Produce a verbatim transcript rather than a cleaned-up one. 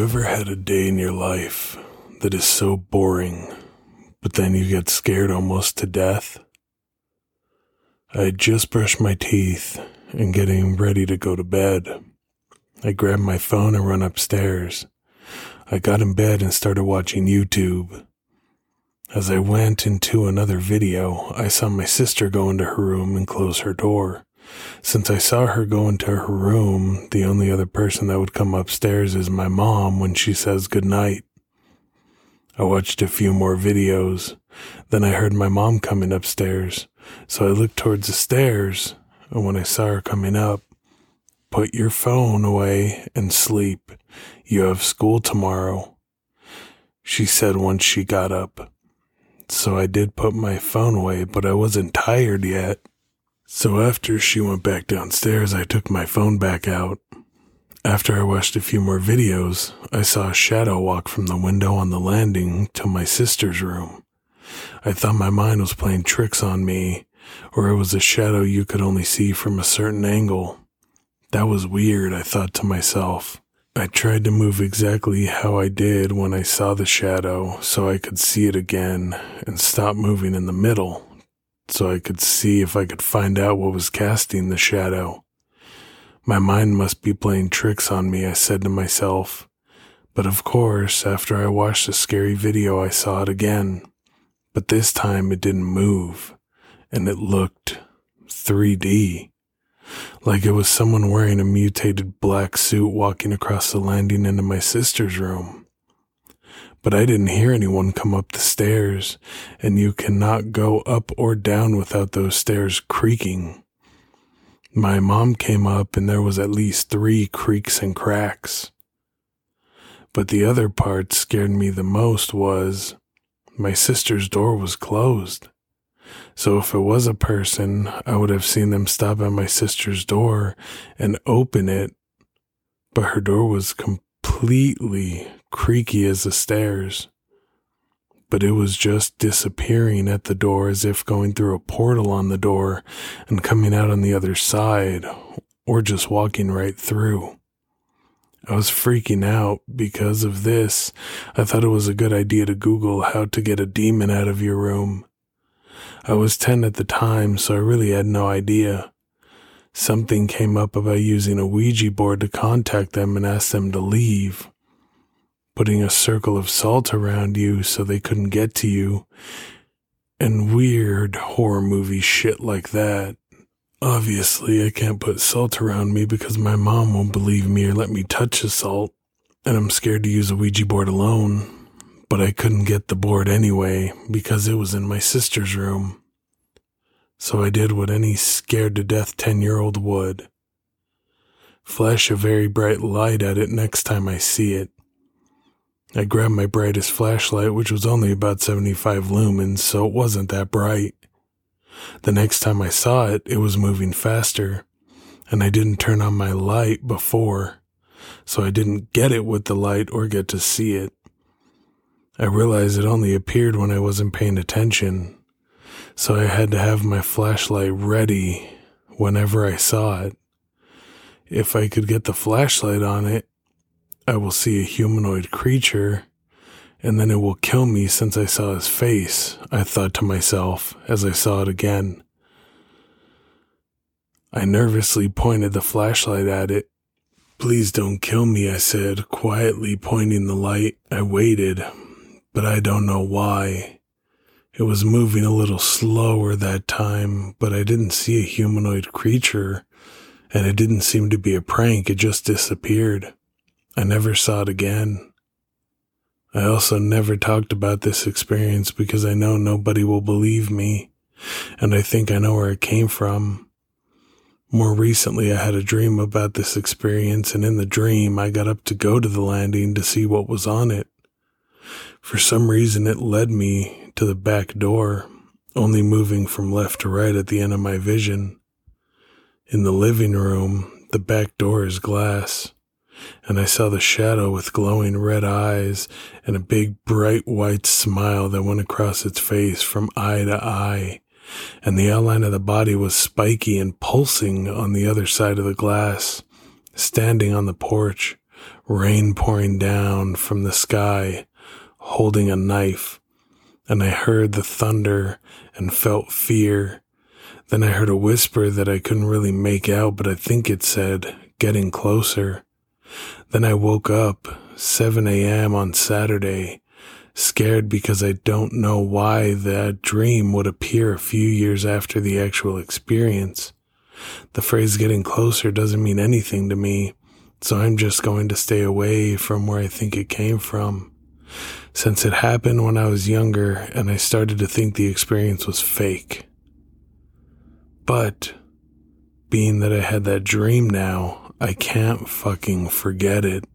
you ever had a day in your life that is so boring, but then you get scared almost to death? I had just brushed my teeth and getting ready to go to bed. I grabbed my phone and run upstairs. I got in bed and started watching YouTube. As I went into another video, I saw my sister go into her room and close her door. Since I saw her go into her room, the only other person that would come upstairs is my mom when she says goodnight. I watched a few more videos. Then I heard my mom coming upstairs, so I looked towards the stairs, and when I saw her coming up, "Put your phone away and sleep. You have school tomorrow," she said once she got up. So I did put my phone away, but I wasn't tired yet. So after she went back downstairs, I took my phone back out. After I watched a few more videos, I saw a shadow walk from the window on the landing to my sister's room. I thought my mind was playing tricks on me, or it was a shadow you could only see from a certain angle. That was weird, I thought to myself. I tried to move exactly how I did when I saw the shadow so I could see it again and stop moving in the middle, so I could see if I could find out what was casting the shadow. My mind must be playing tricks on me, I said to myself. But of course, after I watched the scary video, I saw it again. But this time it didn't move, and it looked three D. Like it was someone wearing a mutated black suit walking across the landing into my sister's room. But I didn't hear anyone come up the stairs, and you cannot go up or down without those stairs creaking. My mom came up and there was at least three creaks and cracks. But the other part scared me the most was my sister's door was closed. So if it was a person, I would have seen them stop at my sister's door and open it, but her door was completely creaky as the stairs. But it was just disappearing at the door as if going through a portal on the door and coming out on the other side, or just walking right through. I was freaking out because of this. I thought it was a good idea to Google how to get a demon out of your room. I was ten at the time, so I really had no idea. Something came up about using a Ouija board to contact them and ask them to leave. Putting a circle of salt around you so they couldn't get to you, and weird horror movie shit like that. Obviously, I can't put salt around me because my mom won't believe me or let me touch the salt, and I'm scared to use a Ouija board alone. But I couldn't get the board anyway because it was in my sister's room. So I did what any scared-to-death ten-year-old would. Flash a very bright light at it next time I see it. I grabbed my brightest flashlight, which was only about seventy-five lumens, so it wasn't that bright. The next time I saw it, it was moving faster, and I didn't turn on my light before, so I didn't get it with the light or get to see it. I realized it only appeared when I wasn't paying attention, so I had to have my flashlight ready whenever I saw it. If I could get the flashlight on it, I will see a humanoid creature, and then it will kill me since I saw his face, I thought to myself as I saw it again. I nervously pointed the flashlight at it. "Please don't kill me," I said, quietly pointing the light. I waited, but I don't know why. It was moving a little slower that time, but I didn't see a humanoid creature, and it didn't seem to be a prank, it just disappeared. I never saw it again. I also never talked about this experience because I know nobody will believe me, and I think I know where it came from. More recently, I had a dream about this experience, and in the dream, I got up to go to the landing to see what was on it. For some reason, it led me to the back door, only moving from left to right at the end of my vision. In the living room, the back door is glass, and I saw the shadow with glowing red eyes and a big bright white smile that went across its face from eye to eye, and the outline of the body was spiky and pulsing on the other side of the glass, standing on the porch, rain pouring down from the sky, holding a knife, and I heard the thunder and felt fear. Then I heard a whisper that I couldn't really make out, but I think it said, "Getting closer." Then I woke up, seven a.m. on Saturday, scared because I don't know why that dream would appear a few years after the actual experience. The phrase "getting closer" doesn't mean anything to me, so I'm just going to stay away from where I think it came from. Since it happened when I was younger and I started to think the experience was fake. But, being that I had that dream now, I can't fucking forget it.